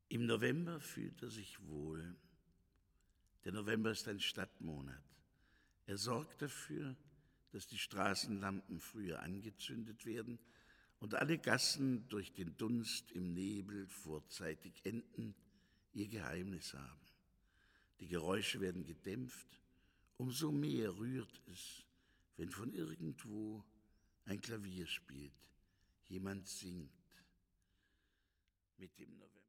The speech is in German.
Im November fühlt er sich wohl. Der November ist ein Stadtmonat. Er sorgt dafür, dass die Straßenlampen früher angezündet werden und alle Gassen durch den Dunst im Nebel vorzeitig enden, ihr Geheimnis haben. Die Geräusche werden gedämpft, umso mehr rührt es, wenn von irgendwo ein Klavier spielt, jemand singt mit dem November.